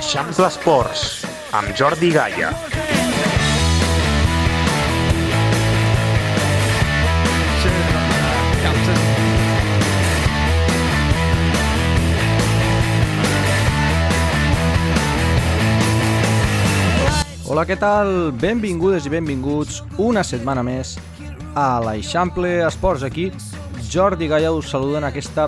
Eixample Esports, amb Jordi Gaia. Hola, què tal? Benvingudes i benvinguts una setmana més a l'Eixample Esports. Aquí Jordi Gaia us saluda en aquesta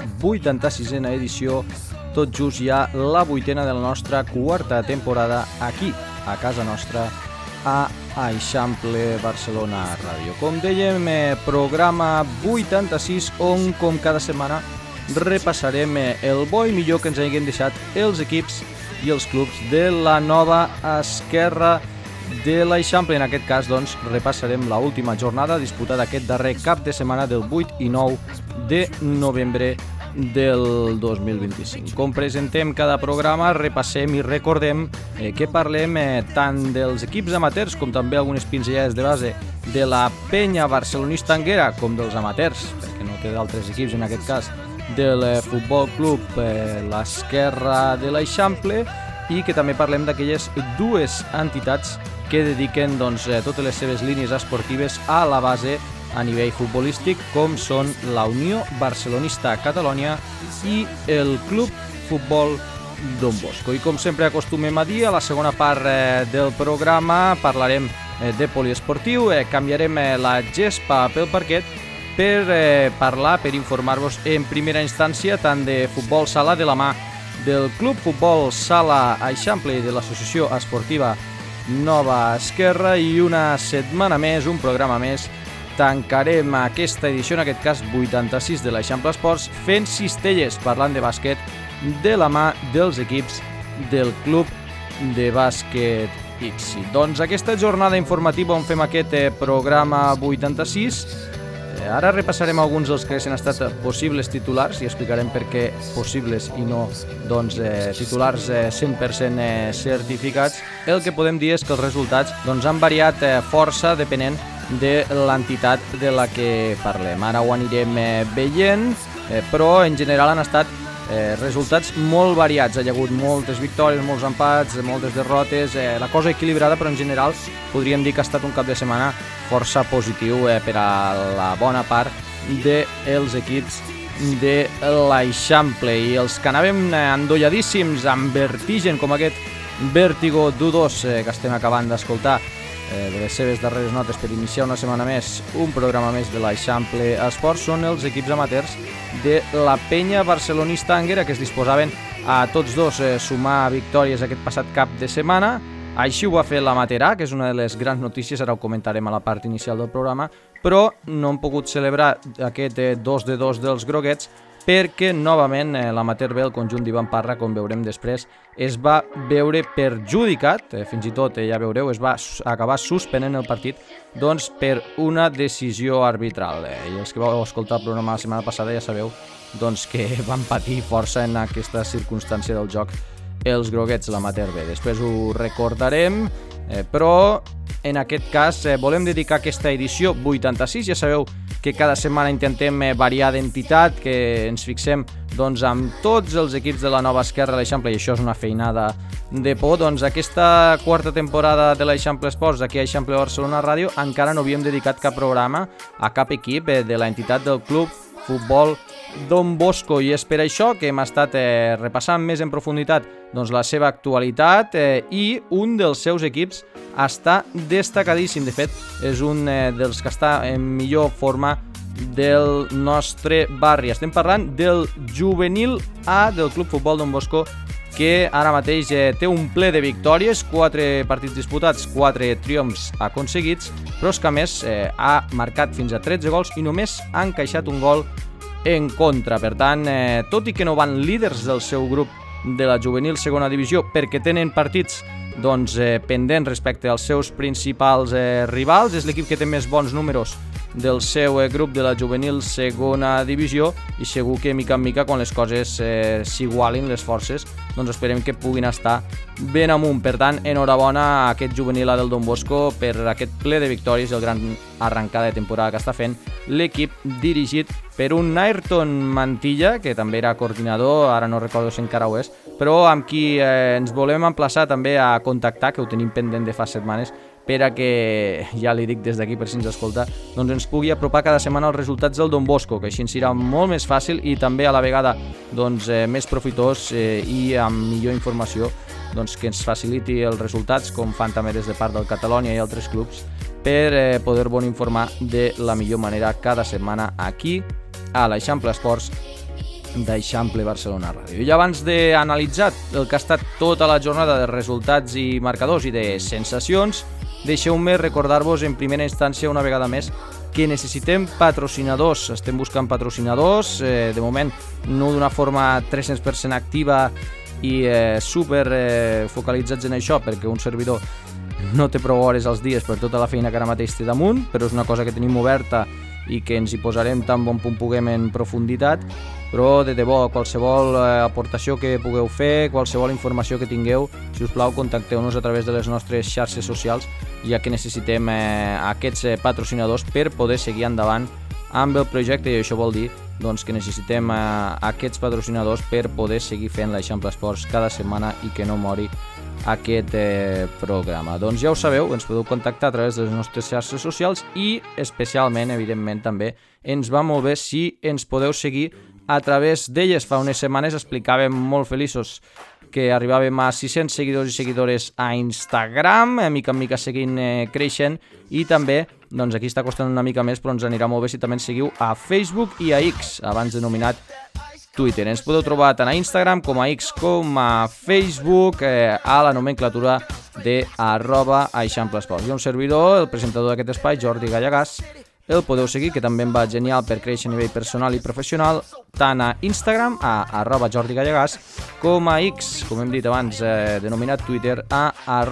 86a edició, tot just ja la 8a de la nostra quarta temporada aquí, a casa nostra, a Eixample Barcelona Ràdio. Com dèiem, programa 86 on, com cada setmana, repassarem el bo i millor que ens hagin deixat els equips i els clubs de la nova esquerra de l'Eixample. En aquest cas, doncs, repassarem l'última jornada disputada aquest darrer cap de setmana del 8 i 9 de novembre del 2025. Com presentem cada programa, repassem i recordem que parlem tant dels equips amateurs com també algunes pinzellades de base de la penya barcelonista Anguera com dels amateurs, perquè no té d'altres equips en aquest cas, del Futbol Club l'Esquerra de l'Eixample, i que també parlem d'aquelles dues entitats que dediquen totes les seves línies esportives a la base a nivell futbolístic, com són la Unió Barcelonista Catalonia i el Club Futbol Don Bosco. I com sempre acostumem a dir, a la segona part del programa parlarem de poliesportiu, canviarem la gespa pel parquet per parlar, per informar-vos en primera instància tant de futbol sala de la mà del Club Futbol Sala Eixample i de l'Associació Esportiva Nova Esquerra, i una setmana més, un programa més, tancarem aquesta edició, en aquest cas 86 de l'Eixample Esports, fent cistelles, parlant de bàsquet de la mà dels equips del Club de Bàsquet ICSI. Doncs aquesta jornada informativa on fem aquest programa 86. Ara repassarem alguns dels que han estat possibles titulars i explicarem per què possibles i no titulars 100% certificats. El que podem dir és que els resultats han variat força depenent de l'entitat de la que parlem. Ara ho anirem veient, però en general han estat resultats molt variats. Hi ha hagut moltes victòries, molts empats, moltes derrotes, la cosa equilibrada, però en general podríem dir que ha estat un cap de setmana força positiu per a la bona part dels equips de l'Eixample, i els que anàvem endolladíssims amb vertigen, com aquest Vértigo d'U2 que estem acabant d'escoltar de les seves darreres notes per iniciar una setmana més, un programa més de l'Eixample Esports, són els equips amateurs de la penya barcelonista Anguera, que es disposaven a tots dos sumar victòries aquest passat cap de setmana. Així ho va fer l'Amaterà, que és una de les grans notícies, ara ho comentarem a la part inicial del programa, però no han pogut celebrar aquest 2-2 dels groguets perquè novament l'Amater B, el conjunt d'Ivan Parra, com veurem després, es va veure perjudicat, fins i tot, ja veureu, es va acabar suspenent el partit per una decisió arbitral. I els que vau escoltar el programa la setmana passada ja sabeu que van patir força en aquesta circumstància del joc els groguets, l'Amater B. Després ho recordarem, però en aquest cas volem dedicar aquesta edició 86. Ja sabeu que cada setmana intentem variar d'entitat, que ens fixem amb tots els equips de la nova esquerra de l'Eixample, i això és una feinada de por. Aquesta quarta temporada de l'Eixample Esports aquí a Eixample Barcelona Ràdio encara no havíem dedicat cap programa a cap equip de l'entitat del Club Futbol Don Bosco, i és per això que hem estat repassant més en profunditat la seva actualitat, i un dels seus equips està destacadíssim. De fet, és un dels que està en millor forma del nostre barri. Estem parlant del juvenil A del Club Futbol Don Bosco, que ara mateix té un ple de victòries, 4 partits disputats, 4 triomfs aconseguits, però és que a més ha marcat fins a 13 gols i només ha encaixat un gol en contra. Per tant, tot i que no van líders del seu grup de la juvenil segona divisió perquè tenen partits pendents respecte als seus principals rivals, és l'equip que té més bons números del seu grup de la juvenil segona divisió, i segur que mica en mica, quan les coses s'igualin les forces, esperem que puguin estar ben amunt. Per tant, enhorabona a aquest juvenil A del Don Bosco per aquest ple de victòries i el gran arrencada de temporada que està fent l'equip dirigit per un Ayrton Mantilla, que també era coordinador, ara no recordo si encara ho és, però amb qui ens volem emplaçar també a contactar, que ho tenim pendent de fa setmanes, per a que, ja li dic des d'aquí per si ens escolta, doncs ens pugui apropar cada setmana els resultats del Don Bosco, que així ens serà molt més fàcil i també a la vegada doncs, més profitós i amb millor informació, doncs, que ens faciliti els resultats, com fan també des de part del Catalonia i altres clubs, per poder-vos informar de la millor manera cada setmana aquí a l'Eixample Esports d'Eixample Barcelona Ràdio. I abans d'analitzar el que ha estat tota la jornada de resultats i marcadors i de sensacions, deixeu-me recordar-vos en primera instància una vegada més que necessitem patrocinadors. Estem buscant patrocinadors, de moment no d'una forma 300% activa i super focalitzats en això, perquè un servidor no té prou hores als dies per tota la feina que ara mateix té damunt, però és una cosa que tenim oberta i que ens hi posarem tan bon punt puguem en profunditat, però de debò, qualsevol aportació que pugueu fer, qualsevol informació que tingueu, si us plau, contacteu-nos a través de les nostres xarxes socials, ja que necessitem aquests patrocinadors per poder seguir endavant amb el projecte, i això vol dir doncs, que necessitem aquests patrocinadors per poder seguir fent l'Eixample Esports cada setmana i que no mori aquest programa. Doncs ja ho sabeu, ens podeu contactar a través de les nostres xarxes socials i especialment, evidentment, també ens va molt bé si ens podeu seguir a través d'elles. Fa unes setmanes explicàvem molt feliços que arribàvem a 600 seguidors i seguidores a Instagram, mica en mica seguint creixent, i també, doncs aquí està costant una mica més, però ens anirà molt bé si també ens seguiu a Facebook i a X, abans denominat Twitter. Ens podeu trobar tant a Instagram com a X com a Facebook, a la nomenclatura de @eixamplesports. I un servidor, el presentador d'aquest espai, Jordi Gallegàs, el podeu seguir, que també em va genial per créixer a nivell personal i professional, tant a Instagram, a @Jordi Gallegàs, com a X, com hem dit abans, denominat Twitter, a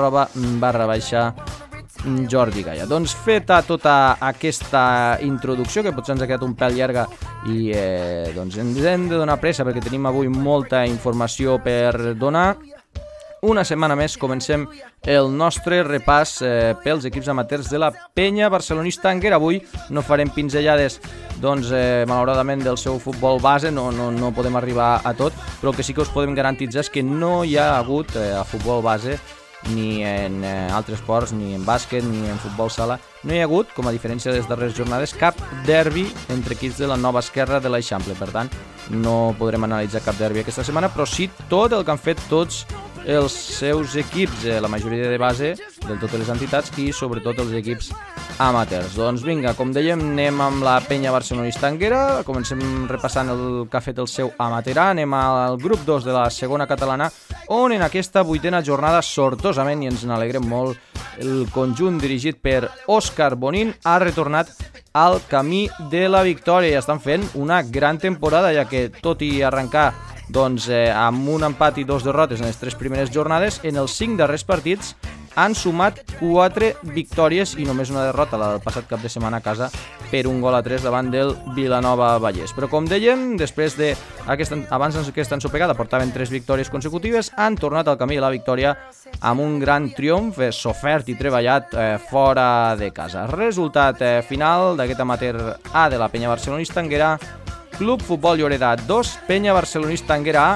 @Jordi Galla. Doncs feta tota aquesta introducció, que potser ens ha quedat un pèl llarga i doncs ens hem de donar pressa perquè tenim avui molta informació per donar. Una setmana més comencem el nostre repàs pels equips amateurs de la Penya Barcelonista Anguera. Avui no farem pinzellades, doncs, malauradament, del seu futbol base, no podem arribar a tot, però el que sí que us podem garantitzar és que no hi ha hagut a futbol base, ni en altres esports, ni en bàsquet, ni en futbol sala, no hi ha hagut, com a diferència de les darreres jornades, cap derbi entre equips de la nova esquerra de l'Eixample. Per tant, no podrem analitzar cap derbi aquesta setmana, però sí tot el que han fet tots els seus equips, la majoria de base de totes les entitats i sobretot els equips amateurs. Doncs vinga, com dèiem, anem amb la Penya Barcelonista Anguera, comencem repassant el que ha fet el seu amaterà, anem al grup 2 de la segona catalana, on en aquesta 8ª jornada, sortosament, i ens n'alegrem molt, el conjunt dirigit per Òscar Bonín ha retornat al camí de la victòria i estan fent una gran temporada, ja que tot i arrencar doncs, amb un empat i 2 derrotes en les 3 primeres jornades, en els 5 darrers partits han sumat 4 victòries i només una derrota, la del passat cap de setmana a casa, per 1-3 davant del Vilanova Vallès. Però com dèiem, abans d'aquesta ensopegada portaven 3 victòries consecutives, han tornat al camí de la victòria amb un gran triomf sofert i treballat fora de casa. Resultat final d'aquest amateur A de la Penya Barcelonista Anguera: Club Futbol Lloreda 2, Penya Barcelonista Anguera A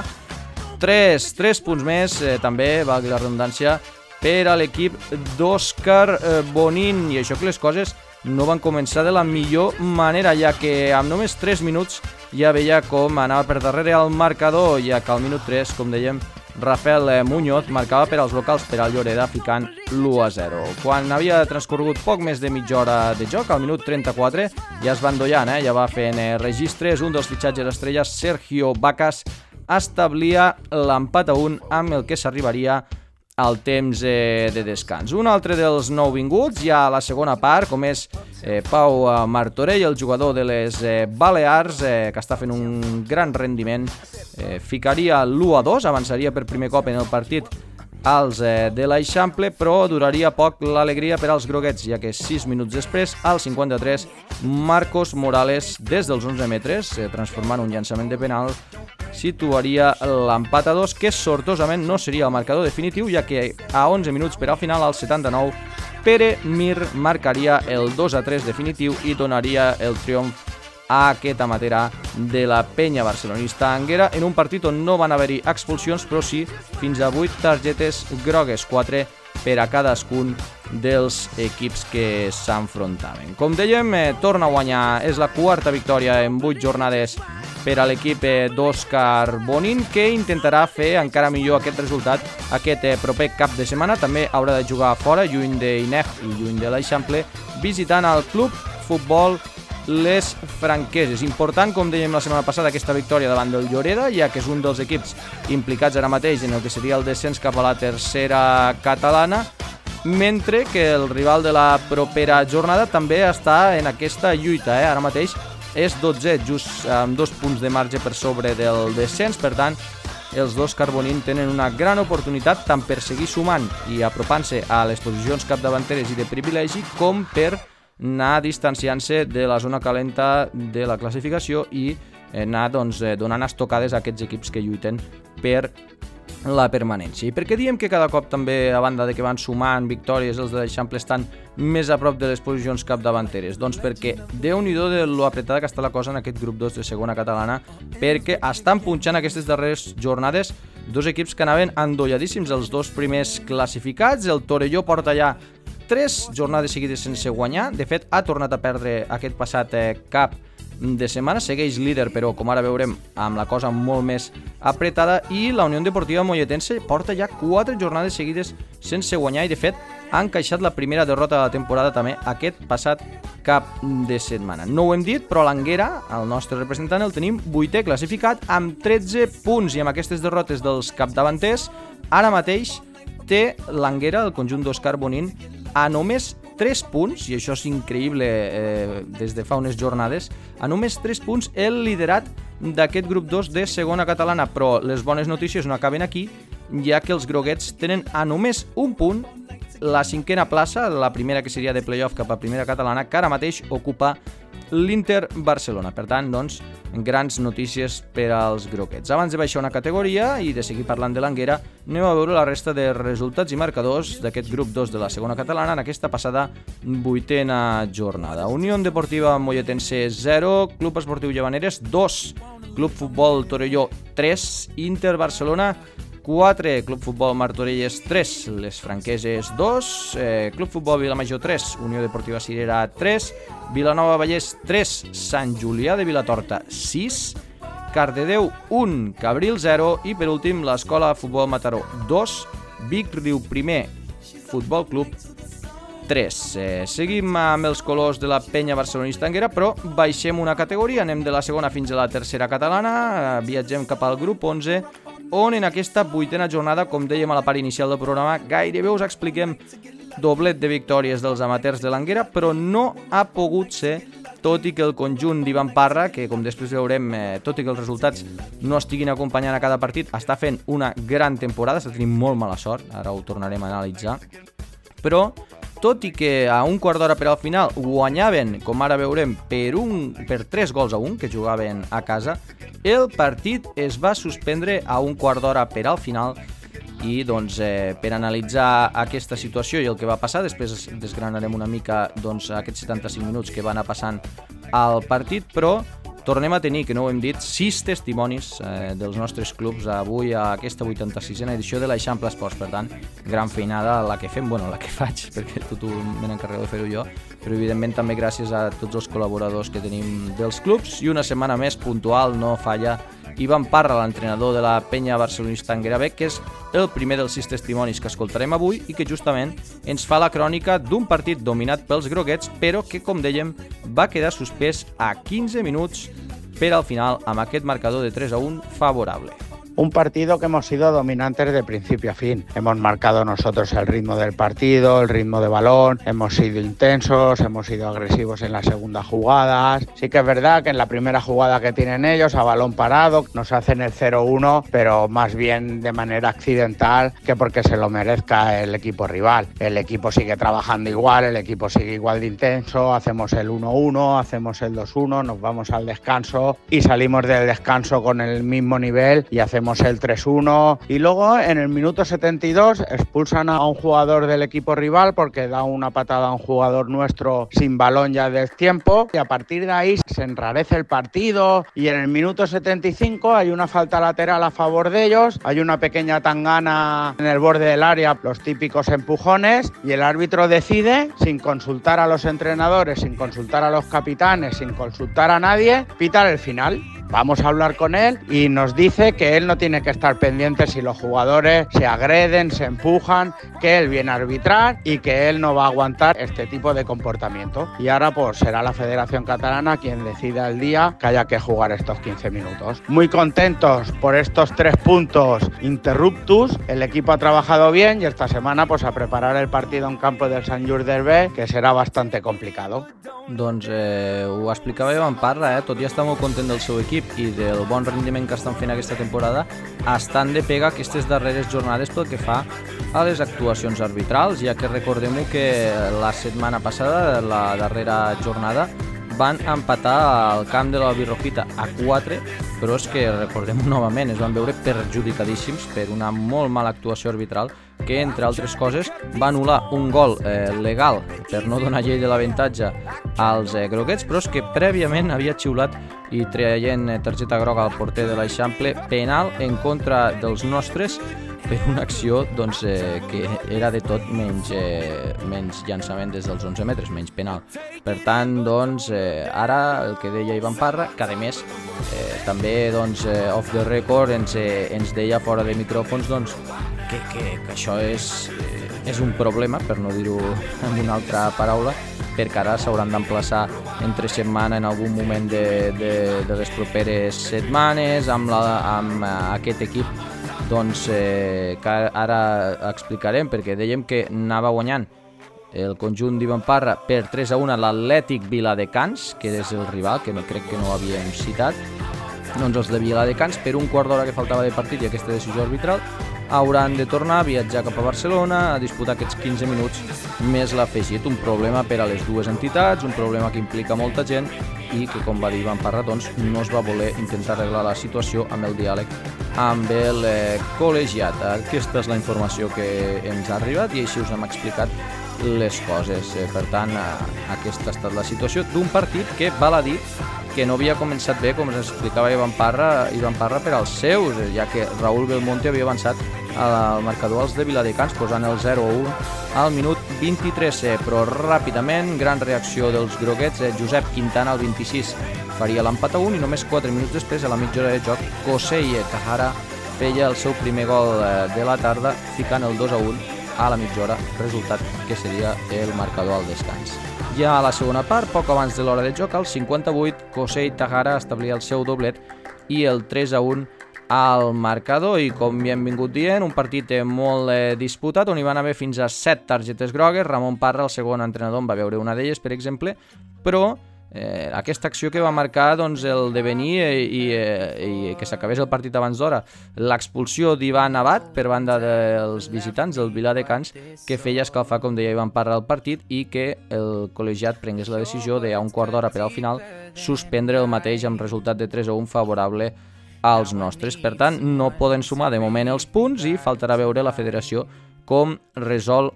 3 punts més, també, valgui la redundància, per a l'equip d'Òscar Bonín. I això que les coses no van començar de la millor manera, ja que amb només 3 minuts ja veia com anava per darrere el marcador, ja que al minut 3, com dèiem, Rafael Muñoz marcava per als locals, per al Lloreda, ficant l'1-0. Quan havia transcorregut poc més de mitja hora de joc, al minut 34, ja es va endollant, ja va fent registres. Un dels fitxatges estrella, Sergio Vacas, establia l'empat a 1, amb el que s'arribaria al temps de descans. Un altre dels nouvinguts, ja a la segona part, com és Pau Martorell, el jugador de les Balears, que està fent un gran rendiment, ficaria l'1-2, avançaria per primer cop en el partit als de l'Eixample, però duraria poc l'alegria per als groguets, ja que 6 minuts després, al 53, Marcos Morales, des dels 11 metres, transformant un llançament de penal, situaria l'empat a 2, que sortosament no seria el marcador definitiu, ja que a 11 minuts per al final, al 79, Pere Mir marcaria el 2-3 definitiu i donaria el triomf a aquest amaterà de la penya barcelonista Anguera en un partit on no van haver-hi expulsions, però sí fins a 8 targetes grogues, 4 per a cadascun dels equips que s'enfrontaven. Com dèiem, torna a guanyar, és la quarta victòria en 8 jornades per a l'equip d'Òscar Bonin, que intentarà fer encara millor aquest resultat aquest proper cap de setmana. També haurà de jugar fora, lluny d'Ineg i lluny de l'Eixample, visitant el Club Futbol Les Franqueses. Important, com dèiem la setmana passada, aquesta victòria davant del Lloreda, ja que és un dels equips implicats ara mateix en el que seria el descens cap a la tercera catalana, mentre que el rival de la propera jornada també està en aquesta lluita. Ara mateix és 12, just amb 2 punts de marge per sobre del descens. Per tant, els dos Carbonín tenen una gran oportunitat tant per seguir sumant i apropant-se a les posicions capdavanteres i de privilegi, com per anar distanciant-se de la zona calenta de la classificació i anar donant estocades a aquests equips que lluiten per la permanència. I per què diem que cada cop també, a banda de que van sumant victòries, els de l'Eixample estan més a prop de les posicions capdavanteres? Doncs perquè Déu-n'hi-do de lo apretada que està la cosa en aquest grup 2 de segona catalana, perquè estan punxant aquestes darreres jornades dos equips que anaven endolladíssims, els dos primers classificats. El Torelló porta ja 3 jornades seguides sense guanyar. De fet, ha tornat a perdre aquest passat cap de setmana, segueix líder, però com ara veurem amb la cosa molt més apretada. I la Unió Deportiva Molletense porta ja 4 jornades seguides sense guanyar i de fet ha encaixat la primera derrota de la temporada també aquest passat cap de setmana. No ho hem dit, però l'Anguera, el nostre representant, el tenim 8è classificat amb 13 punts, i amb aquestes derrotes dels capdavanters ara mateix té l'Anguera, el conjunt d'Òscar Bonin, a només 3 punts, i això és increïble des de fa unes jornades, a només 3 punts el liderat d'aquest grup 2 de segona catalana. Però les bones notícies no acaben aquí, ja que els groguets tenen a només un punt la 5a plaça, la primera que seria de playoff cap a primera catalana, que ara mateix ocupa l'Inter Barcelona. Per tant, doncs, grans notícies per als groguets. Abans de baixar una categoria i de seguir parlant de l'Anguera, anem a veure la resta de resultats i marcadors d'aquest grup 2 de la segona catalana en aquesta passada 8a jornada. Unió Deportiva Molletense 0, Club Esportiu Llavaneres 2, Club Futbol Torelló 3, Inter Barcelona 4, Club Futbol Martorelles 3, Les Franqueses 2, Club Futbol Vilamajor 3, Unió Deportiva Cirera 3, Vilanova Vallès 3, Sant Julià de Vilatorta 6, Cardedeu 1, Cabril 0 i per últim l'Escola Futbol Mataró 2, Vic Riu Primer Futbol Club 3. Seguim amb els colors de la penya barcelonista Anguera, però baixem una categoria, anem de la segona fins a la tercera catalana, viatgem cap al grup 11, on en aquesta 8a jornada, com dèiem a la part inicial del programa, gairebé us expliquem doblet de victòries dels amateurs de l'Anguera, però no ha pogut ser, tot i que el conjunt d'Ivan Parra, que com després veurem, tot i que els resultats no estiguin acompanyant a cada partit, està fent una gran temporada, està tenint molt mala sort, ara ho tornarem a analitzar, però tot i que a un quart d'hora per al final guanyaven, com ara veurem, per 3 gols a 1, que jugaven a casa, el partit es va suspendre a un quart d'hora per al final. I doncs, per analitzar aquesta situació i el que va passar, després desgranarem una mica aquests 75 minuts que va anar passant al partit, però tornem a tenir, que no ho hem dit, 6 testimonis dels nostres clubs avui a aquesta 86a edició de l'Eixample Esports. Per tant, gran feinada la que fem, la que faig, perquè tot me n'encarrego de fer-ho jo, però evidentment també gràcies a tots els col·laboradors que tenim dels clubs, i una setmana més puntual, no falla, Ivan Parra, l'entrenador de la penya barcelonista Anguera B, que és el primer dels 6 testimonis que escoltarem avui i que justament ens fa la crònica d'un partit dominat pels groguets, però que, com dèiem, va quedar suspès a 15 minuts per al final amb aquest marcador de 3-1 favorable. Un partido que hemos sido dominantes de principio a fin. Hemos marcado nosotros el ritmo del partido, el ritmo de balón, hemos sido intensos, hemos sido agresivos en las segundas jugadas. Sí que es verdad que en la primera jugada que tienen ellos, a balón parado, nos hacen el 0-1, pero más bien de manera accidental que porque se lo merezca el equipo rival. El equipo sigue trabajando igual, el equipo sigue igual de intenso, hacemos el 1-1, hacemos el 2-1, nos vamos al descanso y salimos del descanso con el mismo nivel y hacemos metemos el 3-1 y luego en el minuto 72 expulsan a un jugador del equipo rival porque da una patada a un jugador nuestro sin balón ya del tiempo y a partir de ahí se enrarece el partido y en el minuto 75 hay una falta lateral a favor de ellos, hay una pequeña tangana en el borde del área, los típicos empujones y el árbitro decide, sin consultar a los entrenadores, sin consultar a los capitanes, sin consultar a nadie, pitar el final. Vamos a hablar con él y nos dice que él no tiene que estar pendiente si los jugadores se agreden, se empujan, que él viene a arbitrar y que él no va a aguantar este tipo de comportamiento. Y ahora pues será la Federación Catalana quien decida el día que haya que jugar estos 15 minutos. Muy contentos por estos 3 puntos interruptus. El equipo ha trabajado bien y esta semana pues a preparar el partido en campo del Sant Just Desvern, que serà bastant complicado. Doncs ho explicava Ivan Parra, tot i estar molt content del seu equip i del bon rendiment que estan fent aquesta temporada, estan de pega aquestes darreres jornades pel que fa a les actuacions arbitrals, ja que recordem-ho que la setmana passada, la darrera jornada, van empatar al camp de la Birrofita a 4, però és que, recordem-ho novament, es van veure perjudicadíssims per una molt mala actuació arbitral que, entre altres coses, va anul·lar un gol legal per no donar llei de l'avantatge als groguets, però és que prèviament havia xiulat i traient targeta groga al porter de l'Eixample penal en contra dels nostres per una acció doncs, que era de tot menys llançament des dels 11 metres, menys penal. Per tant, doncs, ara el que deia Ivan Parra, que a més també doncs, off the record ens deia fora de micròfons doncs, que això és un problema, per no dir-ho amb una altra paraula, perquè ara s'hauran d'emplaçar entre setmana en algun moment de les properes setmanes amb aquest equip doncs, que ara explicarem, perquè dèiem que anava guanyant el conjunt d'Ivan Parra per 3-1 a l'Atlètic Viladecans, que és el rival, que crec que no ho havíem citat. Doncs els de Viladecans, per un quart d'hora que faltava de partit i aquesta decisió arbitral, hauran de tornar a viatjar cap a Barcelona a disputar aquests 15 minuts més l'afegit. Un problema per a les dues entitats, un problema que implica molta gent i que, com va dir Ivan Parra, doncs, no es va voler intentar arreglar la situació amb el diàleg amb el col·legiat. Aquesta és la informació que ens ha arribat i així us hem explicat les coses. Per tant, aquesta ha estat la situació d'un partit que, val a dir, que no havia començat bé, com ens explicava Ivan Parra per als seus, ja que Raúl Belmonte havia avançat al marcador als de Viladecans, posant el 0-1 al minut 23, però ràpidament, gran reacció dels groguets, Josep Quintana al 26 faria l'empat a 1 i només 4 minuts després, a la mitja hora de joc, Kosei Tahara feia el seu primer gol de la tarda, ficant el 2-1 a la mitja hora, resultat que seria el marcador al descans. Ja a la segona part, poc abans de l'hora de joc, al 58, Kosei Tahara establia el seu doblet i el 3-1 al marcador. I com ja hem vingut dient, un partit molt disputat, on hi van haver fins a 7 targetes grogues. Ramon Parra, el segon entrenador, en va veure una d'elles, per exemple, però aquesta acció que va marcar doncs, el devenir i que s'acabés el partit abans d'hora, l'expulsió d'Ivan Abad per banda dels visitants del Viladecans, que feia escalfar, com deia Ivan Parra, el partit i que el col·legiat prengués la decisió de, a un quart d'hora per al final, suspendre el mateix amb resultat de 3-1 favorable als nostres. Per tant, no poden sumar de moment els punts i faltarà veure la federació com resol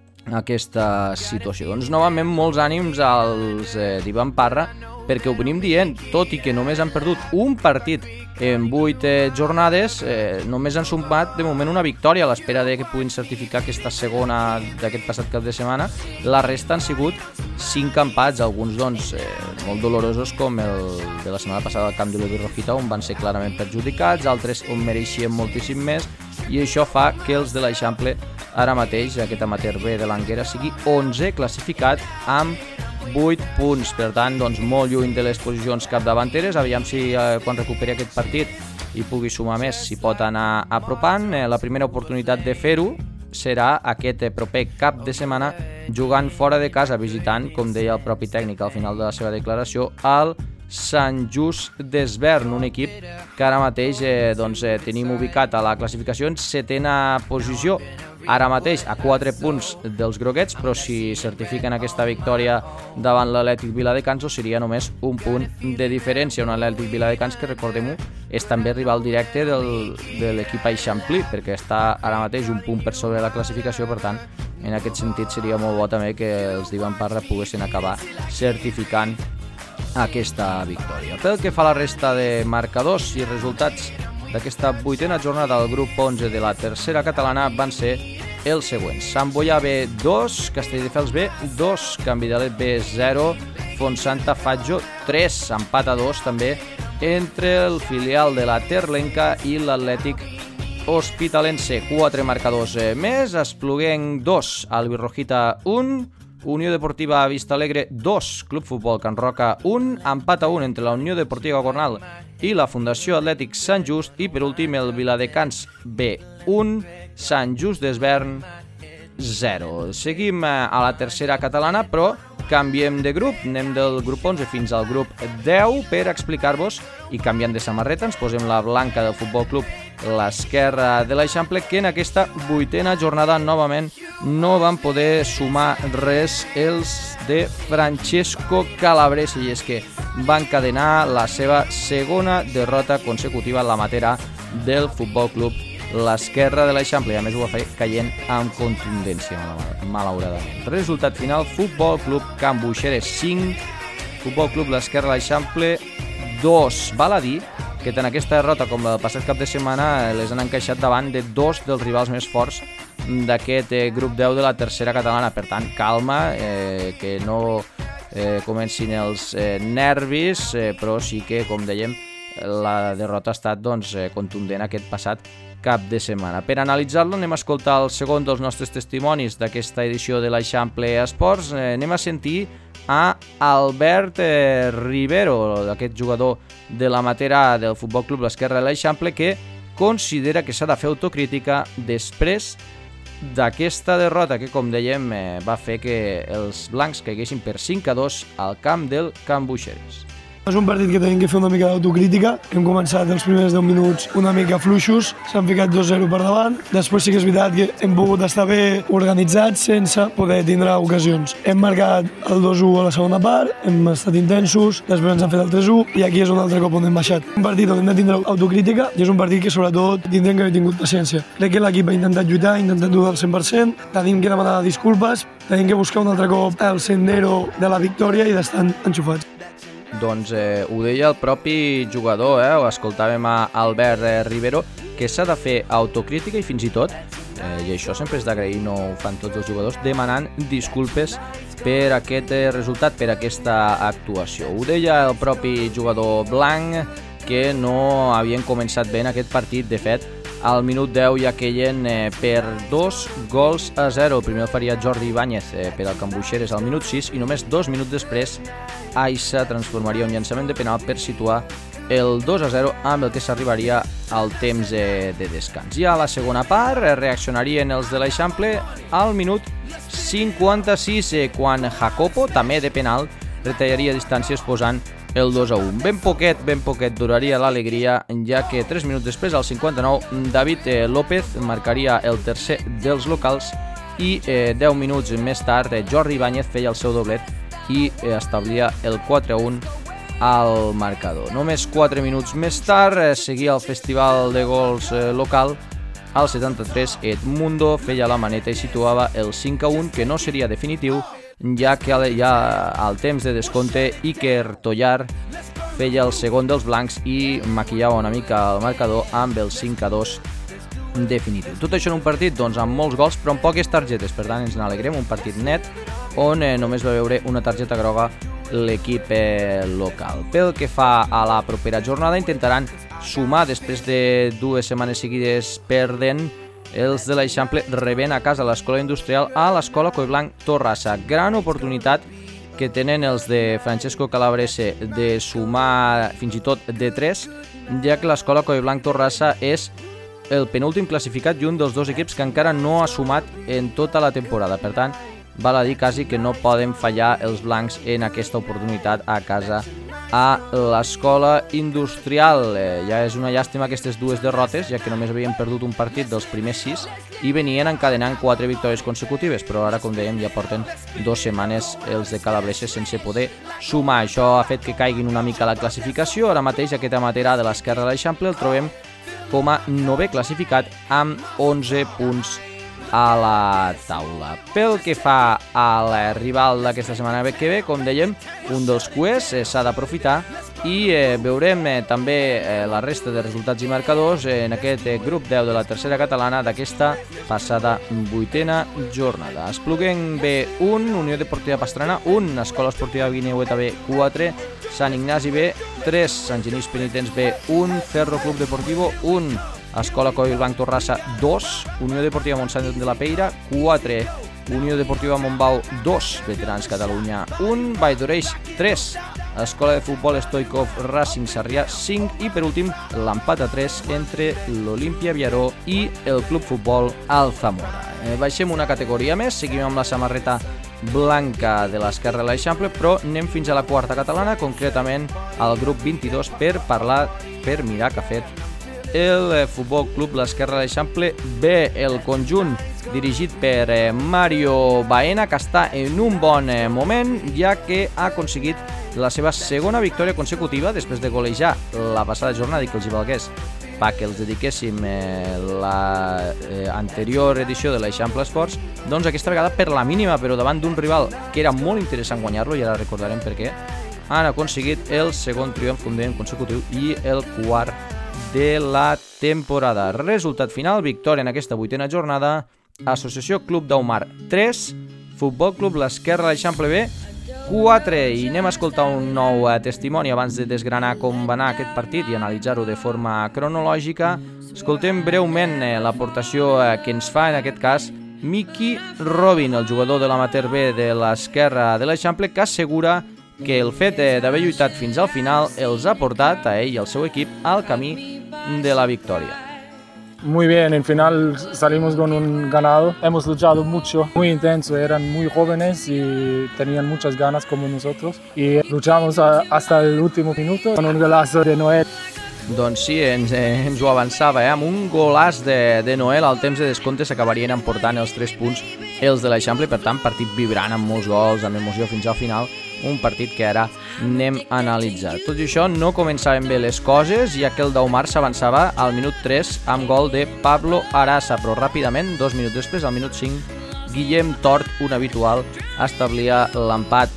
aquesta situació. Doncs novament molts ànims als d'Ivan Parra, perquè ho venim dient, tot i que només han perdut un partit en 8 jornades, només han sumat de moment una victòria a l'espera de que puguin certificar aquesta segona d'aquest passat cap de setmana. La resta han sigut 5 empats, alguns doncs molt dolorosos, com el de la setmana passada al camp de la Birrofita, on van ser clarament perjudicats, altres on mereixien moltíssim més, i això fa que els de l'Eixample ara mateix, aquest amateur B de l'Anguera, sigui 11 classificat amb 8 punts. Per tant, doncs, molt lluny de les posicions capdavanteres. Aviam si quan recuperi aquest partit i pugui sumar més, s'hi pot anar apropant. La primera oportunitat de fer-ho serà aquest proper cap de setmana, jugant fora de casa, visitant, com deia el propi tècnic al final de la seva declaració, al Sant Just Desvern, un equip que ara mateix tenim ubicat a la classificació en 7a posició, ara mateix a 4 punts dels groguets, però si certifiquen aquesta victòria davant l'Atlètic Viladecans seria només un punt de diferència. Un Atlètic Viladecans que, recordem-ho, és també rival directe de l'equip Eixamplí, perquè està ara mateix un punt per sobre la classificació. Per tant, en aquest sentit seria molt bo també que els d'Ivan Parra poguessin acabar certificant aquesta victòria. Pel que fa a la resta de marcadors i resultats d'aquesta 8a jornada del grup 11 de la tercera catalana van ser els següents: Sant Boià B 2, Castelldefels B 2, Canvidalet B 0, Fontsanta Fatjo 3, empat a 2 també entre el filial de la Terlenca i l'Atlètic Hospitalense. 4 marcadors més: Espluguenc 2, Albirrojita 1, Unió Deportiva Vistalegre 2, Club Futbol Can Roca 1, empat a 1 entre la Unió Deportiva Gornal i la Fundació Atlètic Sant Just, i per últim el Viladecans B 1, Sant Just d'Esvern 0. Seguim a la tercera catalana, però canviem de grup, anem del grup 11 fins al grup 10 per explicar-vos, i canviant de samarreta ens posem la blanca del Futbol Club l'Esquerra de l'Eixample, que en aquesta 8a jornada novament no van poder sumar res els de Francesco Calabrese, i és que van encadenar la seva segona derrota consecutiva en la matera del Futbol Club l'Esquerra de l'Eixample, i a més ho va fer caient amb contundència, malauradament. Resultat final: Futbol Club Can Buixeres 5, Futbol Club l'Esquerra de l'Eixample 2. Val a dir que tant aquesta derrota com la del passat cap de setmana les han encaixat davant de dos dels rivals més forts d'aquest grup 10 de la tercera catalana. Per tant, calma, que no comencin els nervis, però sí que, com dèiem, la derrota ha estat contundent aquest passat cap de setmana. Per analitzar-lo anem a escoltar el segon dels nostres testimonis d'aquesta edició de l'Eixample Esports. Anem a sentir a Albert Rivero, aquest jugador de la matera del Futbol Club l'Esquerra de l'Eixample, que considera que s'ha de fer autocrítica després d'aquesta derrota que, com dèiem, va fer que els blancs caiguessin per 5-2 al camp del Can Buixeres. És un partit que tenim que fer una mica d'autocrítica. Hem començat els primers 10 minuts una mica fluixos, s'han ficat 2-0 per davant. Després sí que és veritat que hem pogut estar bé organitzats sense poder tindre ocasions. Hem marcat el 2-1 a la segona part, hem estat intensos, després ens han fet el 3-1 i aquí és un altre cop on hem baixat. Un partit on hem de tindre autocrítica i és un partit que sobretot tindrem que haver tingut paciència. Crec que l'equip ha intentat lluitar, ha intentat donar el 100%, tenim que demanar disculpes, tenim que buscar un altre cop el sendero de la victòria i d'estar enxufats. Doncs ho deia el propi jugador, ho escoltàvem a Albert Rivero, que s'ha de fer autocrítica i fins i tot, i això sempre és d'agrair, no ho fan tots els jugadors, demanant disculpes per aquest resultat, per aquesta actuació. Ho deia el propi jugador blanc, que no havien començat bé en aquest partit. De fet, al minut 10 ja queien per 2-0. El primer el faria Jordi Ibáñez per al Can Buixeres al minut 6 i només 2 minuts després Aixa transformaria un llançament de penal per situar el 2-0, amb el que s'arribaria al temps de descans. I a la segona part reaccionarien els de l'Eixample al minut 56, quan Jacopo, també de penal, retallaria distàncies posant el 2-1. Ben poquet duraria l'alegria, ja que 3 minuts després, al 59, David López marcaria el tercer dels locals i 10 minuts més tard Jordi Ibáñez feia el seu doblet i establia el 4-1 al marcador. Només 4 minuts més tard seguia el festival de gols local. Al 73 Edmundo feia la maneta i situava el 5-1, que no seria definitiu, ja que ja al temps de descompte Iker Tollar feia el segon dels blancs i maquillava una mica el marcador amb el 5-2 definitiu. Tot això en un partit amb molts gols però amb poques targetes, per tant ens n'alegrem, un partit net on només va veure una targeta groga l'equip local. Pel que fa a la propera jornada, intentaran sumar després de 2 setmanes seguides perdent. Els de l'Eixample rebent a casa l'Escola Industrial a l'Escola Collblanc Torrassa. Gran oportunitat que tenen els de Francesco Calabrese de sumar fins i tot de 3, ja que l'Escola Collblanc Torrassa és el penúltim classificat i un dels dos equips que encara no ha sumat en tota la temporada. Per tant, val a dir quasi que no poden fallar els blancs en aquesta oportunitat a casa a l'Escola Industrial. Ja és una llàstima aquestes dues derrotes, ja que només havien perdut un partit dels primers 6 i venien encadenant 4 victòries consecutives, però ara, com dèiem, ja porten 2 setmanes els de Calabreses sense poder sumar. Això ha fet que caiguin una mica la classificació. Ara mateix aquest amaterà de l'Esquerra de l'Eixample el trobem com a 9è classificat amb 11 punts a la taula. Pel que fa al rival d'aquesta setmana que ve, com dèiem, un dels cuers s'ha d'aprofitar i veurem també la resta de resultats i marcadors en aquest grup 10 de la tercera catalana d'aquesta passada 8a jornada. Espluguenc B1, Unió Deportiva Pastrana 1, Escola Esportiva Guineueta B 4, Sant Ignasi B 3, Sant Genís Penitents B 1, Ferro Club Deportivo 1, Escola Coll Blanc Torrassa 2, Unió Deportiva Montsant de la Peira 4, Unió Deportiva Montbau 2, Veterans Catalunya 1, Vall d'Oreix 3, Escola de Futbol Stoikov Racing Sarrià 5 i per últim l'empat a 3 entre l'Olimpia Viaró i el Club Futbol Alzamora. Baixem una categoria més, seguim amb la samarreta blanca de l'Esquerra de l'Eixample, però anem fins a la quarta catalana, concretament al grup 22 per mirar què ha fet el Futbol Club l'Esquerra de l'Eixample B, el conjunt dirigit per Mario Baena, que està en un bon moment, ja que ha aconseguit la seva segona victòria consecutiva després de golejar la passada jornada i que els hi valgués que els dediquéssim l'anterior edició de l'Eixample Esports, doncs aquesta vegada per la mínima, però davant d'un rival que era molt interessant guanyar-lo, i ara recordarem per què, han aconseguit el segon triomf, com dèiem, consecutiu i el quart de la temporada. Resultat final, victòria en aquesta 8a jornada, Associació Club d'Aumar 3, Futbol Club l'Esquerra de l'Eixample B 4, i anem a escoltar un nou testimoni abans de desgranar com va anar aquest partit i analitzar-ho de forma cronològica. Escoltem breument l'aportació que ens fa en aquest cas Miki Robin, el jugador de l'amateur B de l'Esquerra de l'Eixample, que assegura que el fet d'haver lluitat fins al final els ha portat a ell i al seu equip al camí de la victòria. Muy bien, en final salimos con un ganado. Hemos luchado mucho, muy intenso, eran muy jóvenes y tenían muchas ganas como nosotros. Y luchamos hasta el último minuto con un golazo de Noel. Doncs sí, ens ho avançava, amb un golàs de Noel al temps de descompte s'acabarien emportant els 3 punts els de l'Eixample, per tant partit vibrant amb molts gols, amb emoció fins al final, un partit que ara anem a analitzar. Tot i això no començaven bé les coses, ja que el d'Aumar s'avançava al minut 3 amb gol de Pablo Arasa, però ràpidament, 2 minuts després, al minut 5, Guillem Tort, un habitual, establia l'empat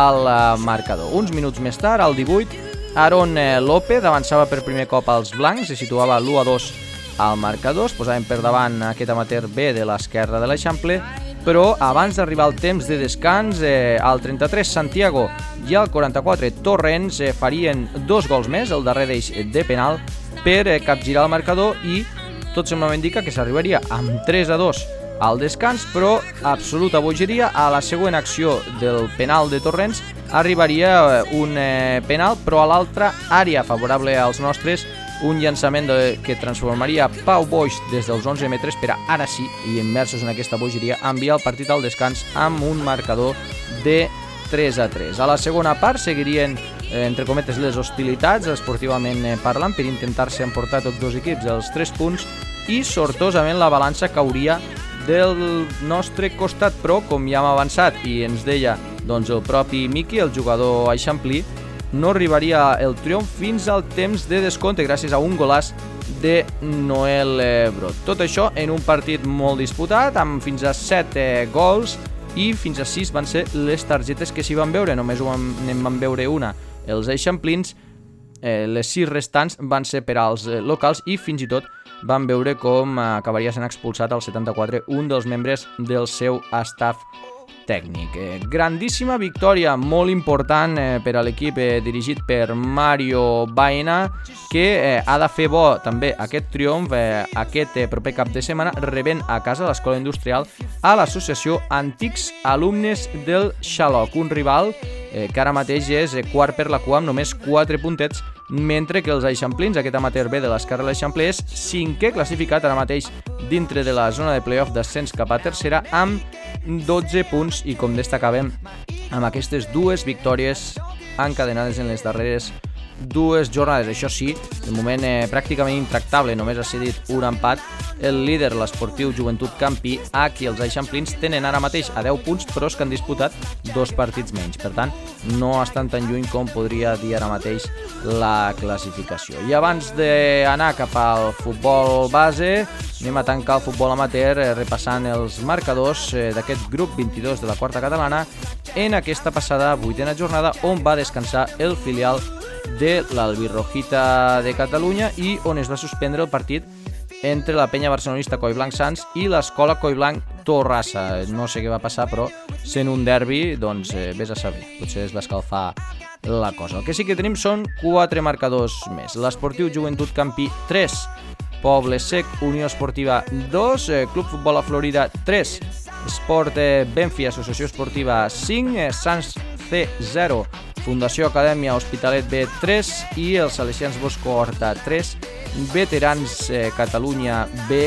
al marcador. Uns minuts més tard, al 18, Aaron López avançava per primer cop als blancs i situava l'1-2 al marcador. Es posaven per davant aquest amateur B de l'Esquerra de l'Eixample, però abans d'arribar al temps de descans, al 33 Santiago i al 44 Torrents farien 2 gols més, el darrer d'ells de penal, per capgirar el marcador, i tot semblava indicar que s'arribaria amb 3-2 al descans, però absoluta bogeria. A la següent acció del penal de Torrents arribaria un penal, però a l'altra àrea favorable als nostres, un llançament que transformaria Pau Boix des dels 11 metres per a, ara sí, i immersos en aquesta bogeria, enviar el partit al descans amb un marcador de 3-3. A la segona part seguirien, entre cometes, les hostilitats, esportivament parlant, per intentar-se emportar tots dos equips els 3 punts, i sortosament la balança cauria del nostre costat, però com ja hem avançat i ens deia doncs, el propi Miki, el jugador eixamplí, no arribaria el triomf fins al temps de descompte gràcies a un golàs de Noel Brot. Tot això en un partit molt disputat, amb fins a 7 gols, i fins a 6 van ser les targetes que s'hi van veure. Només en van veure una els eixamplins, les 6 restants van ser per als locals, i fins i tot van veure com acabaria sent expulsat al 74 un dels membres del seu staff tècnic. Grandíssima victòria, molt important per a l'equip dirigit per Mario Baena, que ha de fer bo també aquest triomf aquest proper cap de setmana, rebent a casa l'Escola Industrial a l'associació Antics Alumnes del Xaloc, un rival que ara mateix és quart per la cua amb només 4 puntets, mentre que els eixamplins, aquest amateur B de l'Esquerra de l'Eixample, és 5è classificat ara mateix dintre de la zona de playoff d'ascens cap a tercera amb 12 punts, i com destacàvem, amb aquestes 2 victòries encadenades en les darreres 2 jornades. Això sí, de moment pràcticament intractable, només ha cedit un empat. El líder, l'Esportiu Joventut Campí, aquí els eixamplins tenen ara mateix a 10 punts, però és que han disputat 2 partits menys. Per tant, no estan tan lluny com podria dir ara mateix la classificació. I abans d'anar cap al futbol base, anem a tancar el futbol amateur repassant els marcadors d'aquest grup 22 de la quarta catalana en aquesta passada 8a jornada, on va descansar el filial de l'Albirrojita de Catalunya i on es va suspendre el partit entre la penya barcelonista Collblanc Sants i l'escola Collblanc Torrassa. No sé què va passar, però sent un derbi, doncs vés a saber, potser es va escalfar la cosa. El que sí que tenim són 4 marcadors més. L'Esportiu Joventut Campí 3, Poble Sec Unió Esportiva 2, Club Futbol La Florida 3, Esport Benfi Associació Esportiva 5, Sants C 0, Fundació Acadèmia Hospitalet B 3 i els Salesians Bosco Horta 3, Veterans Catalunya B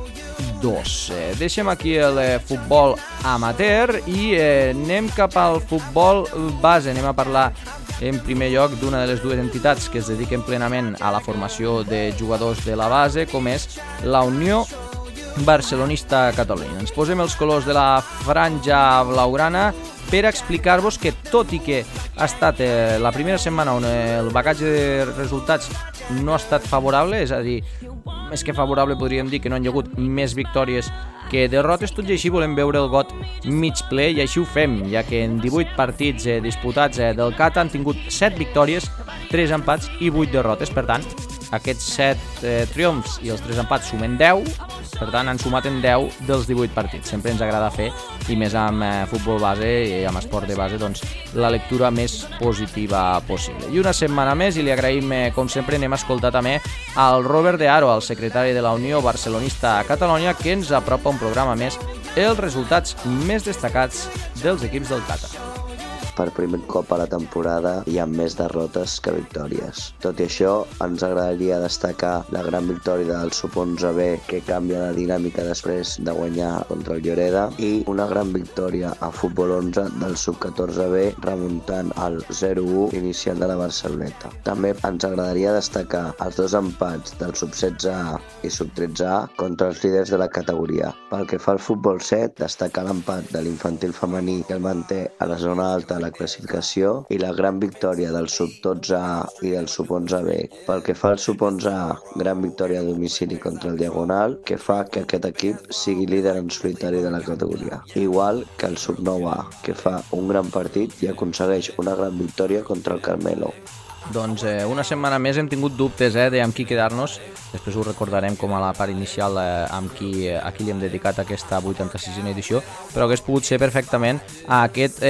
2. Deixem aquí el futbol amateur i anem cap al futbol base. Anem a parlar en primer lloc d'una de les 2 entitats que es dediquen plenament a la formació de jugadors de la base, com és la Unió Barcelonista Catalunya. Ens posem els colors de la franja blaugrana per explicar-vos que, tot i que ha estat la primera setmana on el bagatge de resultats no ha estat favorable, és a dir, més que favorable podríem dir que no han hi hagut més victòries que derrotes, tot i així volem veure el got mig ple i així ho fem, ja que en 18 partits disputats del CAT han tingut 7 victòries, 3 empats i 8 derrotes. Per tant, aquests 7 triomfs i els 3 empats sumen 10, per tant han sumat en 10 dels 18 partits. Sempre ens agrada fer, i més amb futbol base i amb esport de base, doncs la lectura més positiva possible. I una setmana més, i li agraïm com sempre, anem a escoltar també al Robert de Haro, el secretari de la Unió Barcelonista a Catalunya, que ens apropa un programa més els resultats més destacats dels equips del Cata. Per primer cop a la temporada hi ha més derrotes que victòries. Tot i això, ens agradaria destacar la gran victòria del Sub-11B, que canvia la dinàmica després de guanyar contra el Lloreda, i una gran victòria a Futbol 11 del Sub-14B, remuntant el 0-1 inicial de la Barceloneta. També ens agradaria destacar els 2 empats del Sub-16A i Sub-13A contra els líders de la categoria. Pel que fa al Futbol 7, destacar l'empat de l'infantil femení, que el manté a la zona alta de la classificació, i la gran victòria del Sub-12A i del Sub-11B. Pel que fa al Sub-11A, gran victòria a domicili contra el Diagonal, que fa que aquest equip sigui líder en solitari de la categoria. Igual que el Sub-9A, que fa un gran partit i aconsegueix una gran victòria contra el Carmelo. Doncs una setmana més hem tingut dubtes de amb qui quedar-nos. Després ho recordarem com a la part inicial a qui li hem dedicat aquesta 86a edició, però hagués pogut ser perfectament a aquest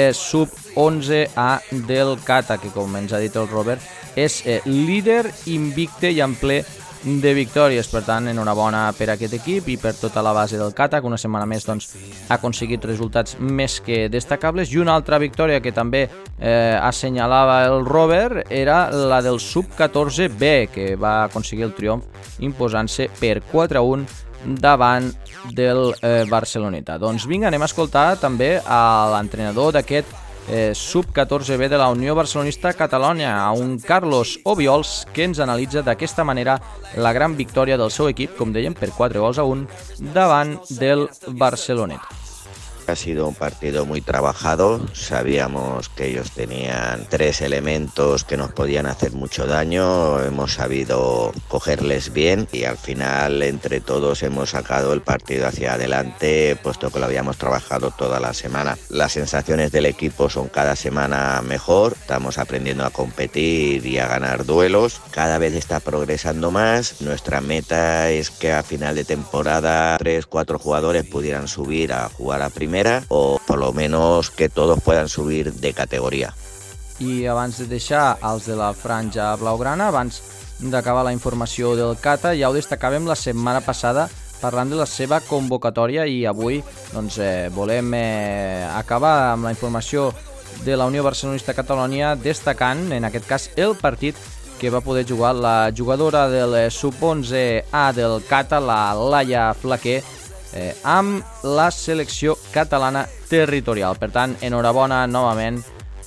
Sub-11A del Cata, que, com ens ha dit el Robert, és líder invicte i en ple de victòries. Per tant, enhorabona per aquest equip i per tota la base del Cata, que una setmana més doncs, ha aconseguit resultats més que destacables. I una altra victòria que també assenyalava el Robert era la del Sub-14B, que va aconseguir el triomf imposant-se per 4-1 davant del Barceloneta. Doncs vinga, anem a escoltar també a l'entrenador d'aquest Sub-14B de la Unió Barcelonista Catalunya, a un Carlos Obiols, que ens analitza d'aquesta manera la gran victòria del seu equip, com dèiem, per 4-1 davant del Barceloneta. Ha sido un partido muy trabajado, sabíamos que ellos tenían 3 elementos que nos podían hacer mucho daño, hemos sabido cogerles bien y al final entre todos hemos sacado el partido hacia adelante, puesto que lo habíamos trabajado toda la semana. Las sensaciones del equipo son cada semana mejor, estamos aprendiendo a competir y a ganar duelos, cada vez está progresando más. Nuestra meta es que a final de temporada 3-4 jugadores pudieran subir a jugar a primera, o por lo menos que todos puedan subir de categoría. I abans de deixar els de la franja blaugrana, abans d'acabar la informació del Cata, ja ho destacàvem la setmana passada parlant de la seva convocatòria, i avui doncs, volem acabar amb la informació de la Unió Barcelonista Catalunya, destacant en aquest cas el partit que va poder jugar la jugadora del Sub-11A del Cata, la Laia Flaquer, amb la selecció catalana territorial. Per tant, enhorabona novament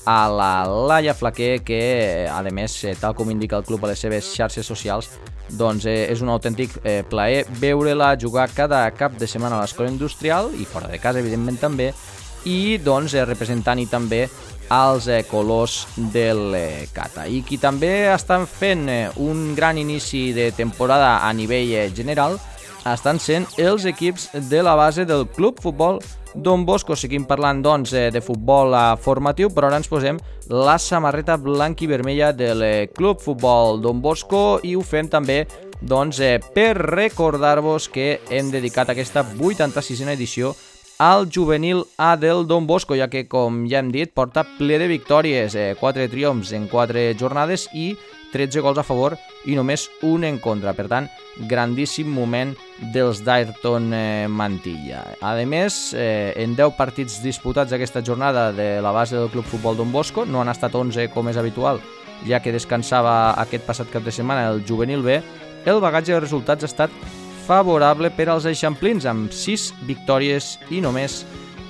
a la Laia Flaquer, que a més, tal com indica el club a les seves xarxes socials, doncs és un autèntic plaer veure-la jugar cada cap de setmana a l'escola industrial i fora de casa, evidentment també, i doncs representant-hi també els colors del Cata. I qui també estan fent un gran inici de temporada a nivell general estan sent els equips de la base del Club Futbol Don Bosco. Seguim parlant doncs de futbol formatiu, però ara ens posem la samarreta blanc i vermella del Club Futbol Don Bosco i ho fem també doncs per recordar-vos que hem dedicat aquesta 86a edició al juvenil A del Don Bosco, ja que, com ja hem dit, porta ple de victòries, 4 triomfs en 4 jornades i 13 gols a favor i només un en contra. Per tant, grandíssim moment dels d'Ayrton Mantilla. A més, en 10 partits disputats aquesta jornada de la base del Club Futbol Don Bosco, no han estat 11 com és habitual, ja que descansava aquest passat cap de setmana el juvenil B, el bagatge de resultats ha estat favorable per als eixamplins, amb 6 victòries i només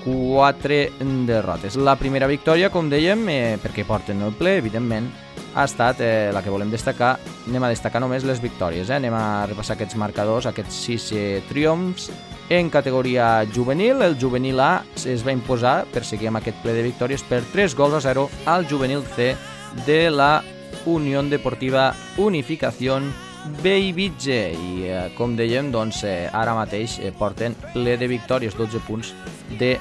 4 derrotes. La primera victòria, com dèiem, perquè porten el ple, evidentment, ha estat la que volem destacar. Anem a destacar només les victòries, anem a repassar aquests marcadors, aquests 6 triomfs. En categoria juvenil, el juvenil A es va imposar, per seguir amb aquest ple de victòries, per 3-0 al juvenil C de la Unión Deportiva Unificación Bellvitge. I com dèiem, doncs, ara mateix porten ple de victòries, 12 punts de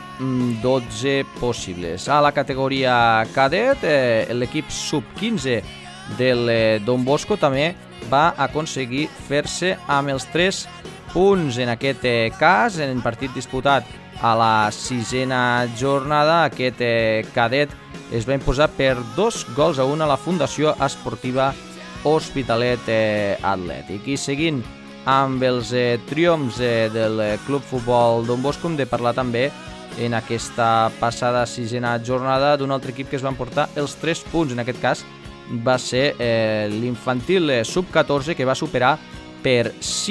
12 possibles. A la categoria cadet, l'equip sub-15 del Don Bosco també va aconseguir fer-se amb els 3 punts. En aquest cas, en partit disputat a la 6a jornada, aquest cadet es va imposar per 2-1 a la Fundació Esportiva Hospitalet Atlètic. I seguint amb els triomfs del Club Futbol Don Bosco, hem de parlar també en aquesta passada 6a jornada d'un altre equip que es va emportar els 3 punts. En aquest cas va ser l'infantil sub-14, que va superar per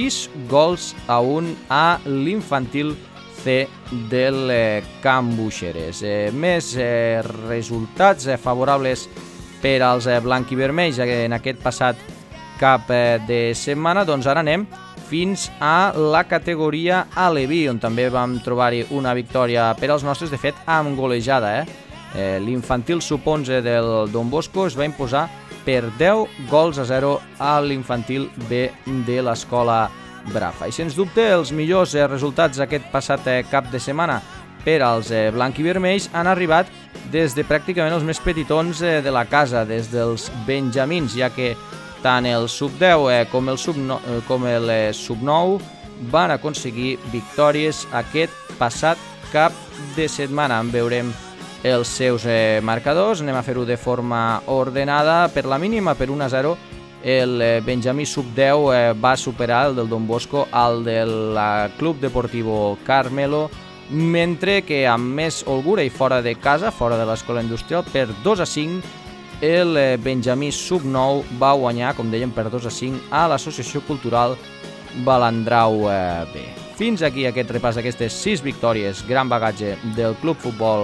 6-1 a l'infantil C del Can Buixeres. Més resultats favorables per als blanc i vermells en aquest passat cap de setmana. Doncs ara anem fins a la categoria Aleví, on també vam trobar-hi una victòria per als nostres, de fet amb golejada. L'infantil sub-11 del Don Bosco es va imposar per 10-0 a l'infantil B de l'escola Brafa. I sens dubte els millors resultats aquest passat cap de setmana per als blanc i vermells han arribat des de pràcticament els més petitons de la casa, des dels benjamins, ja que tant el sub-10 com el sub-9 van aconseguir victòries aquest passat cap de setmana. En veurem els seus marcadors, anem a fer-ho de forma ordenada. Per la mínima, per 1-0, el benjamí sub-10 va superar el del Don Bosco al del Club Deportivo Carmelo, mentre que amb més holgura i fora de casa, fora de l'escola industrial, per 2-5, el benjamí sub-9 va guanyar, com dèiem, per 2-5 a l'Associació Cultural Balandrau B. Fins aquí aquest repàs d'aquestes 6 victòries, gran bagatge del Club Futbol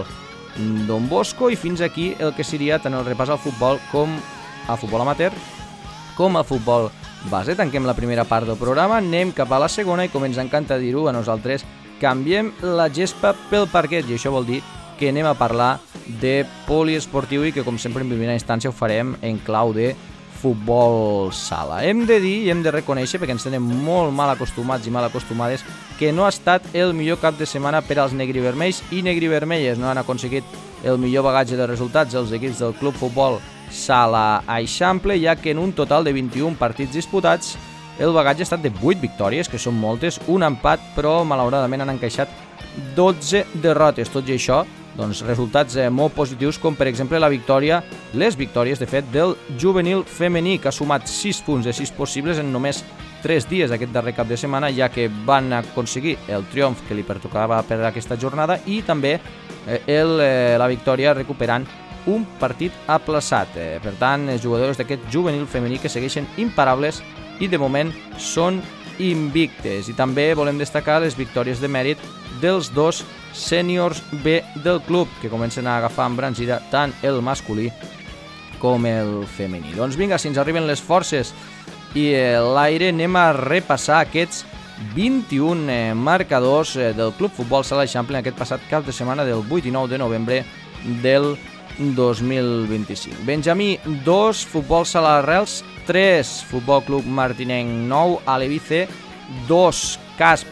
Don Bosco, i fins aquí el que seria tant el repàs al futbol com al futbol amateur com al futbol base. Tanquem la primera part del programa, anem cap a la segona i, com ens encanta dir-ho a nosaltres, canviem la gespa pel parquet, i això vol dir que anem a parlar de poliesportiu i que, com sempre, en primera instància ho farem en clau de futbol sala. Hem de dir i hem de reconèixer, perquè ens tenem molt mal acostumats i mal acostumades, que no ha estat el millor cap de setmana per als negrivermells i negrivermelles. No han aconseguit el millor bagatge de resultats els equips del Club Futbol Sala Eixample, ja que en un total de 21 partits disputats el bagatge ha estat de 8 victòries, que són moltes, un empat, però malauradament han encaixat 12 derrotes. Tot i això, doncs, resultats molt positius, com per exemple les victòries, de fet, del juvenil femení, que ha sumat 6 punts de 6 possibles en només 3 dies aquest darrer cap de setmana, ja que van aconseguir el triomf que li pertocava per aquesta jornada i també la victòria recuperant un partit aplaçat. Per tant, els jugadors d'aquest juvenil femení que segueixen imparables i de moment són invictes. I també volem destacar les victòries de mèrit dels dos sèniors B del club, que comencen a agafar embranzida tant el masculí com el femení. Doncs vinga, si ens arriben les forces i l'aire, anem a repassar aquests 21 marcadors del Club Futbol Sala Eixample en aquest passat cap de setmana del 8 i 9 de novembre del 2025. Benjamí 2, Futbol Sala Arrels 3, Futbol Club Martinenc 9, Aleví C 2, Casp